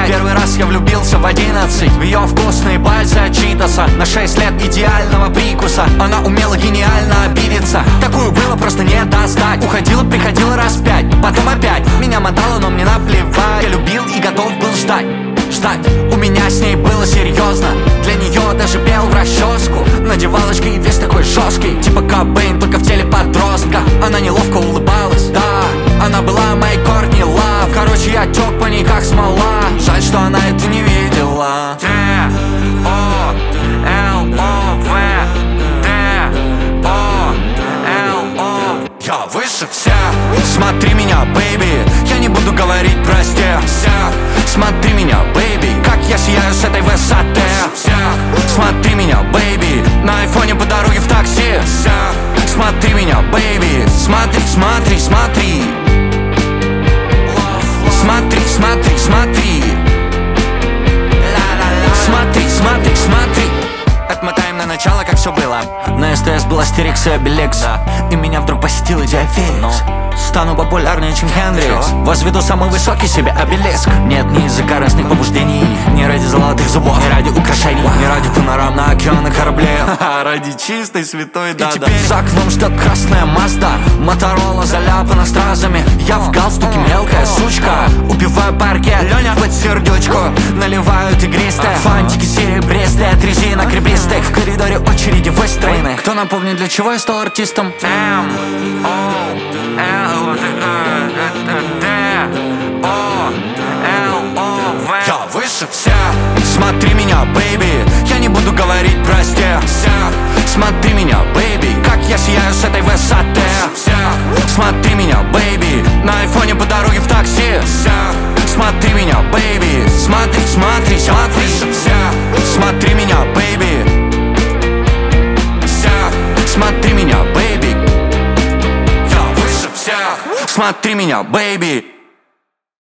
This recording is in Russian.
Первый раз я влюбился в 11. В ее вкусные пальцы от читаса. На 6 лет идеального прикуса. Она умела гениально обидеться. Такую было просто не достать. Уходила, приходила раз 5, потом опять. Меня мотало, но мне наплевать. Я любил и готов был ждать. У меня с ней было серьезно. Для нее даже пел в расческу. Надевал очки и весь такой жесткий, типа Кобейн, только в теле подростка. Она неловко улыбалась, да, она была моей Кортни Лав. Короче, я тек по ней как смола. Жаль, что она это не видела. Я выше всех. Смотри меня, бэйби, я не буду говорить прости. Смотри меня, бэйби, как я сияю с этой высоты. Смотри меня, бэйби, на айфоне по дороге в такси. Смотри меня, бэйби, смотри, смотри, смотри. Смотри, смотри, смотри. Смотри, смотри, смотри. Отмотаем на начало, как все было. На СТС был Астерикс и Обеликс, и меня вдруг посетил идея Феникс. Стану популярнее, чем Хендрикс. Возведу самый высокий себе обелиск. Нет, не из-за корыстных побуждений, не ради золотых зубов, не ради украшений, не ради панорам на океаны кораблей, а ради чистой святой дады. И теперь за окном ждет красная Мазда. Моторола заляпана стразами. Я в галстуке мелкая сучка. Убиваю паркет, Леня под сердечку. Наливают игристое, фантики серебристые от резинок ребристых. В коридоре очереди выстроены. Кто напомнит, для чего я стал артистом? Я выше всех. Смотри меня, бэйби, я не буду говорить прости. Смотри меня, бэйби, как я сияю с этой высоты. Смотри меня, бэйби, на айфоне по дороге в такси. Смотри меня, бэйби, смотри, смотри, смотри. Смотри меня, бэйби. Смотри меня, бэйби. Я выше всех. Смотри меня, бэйби.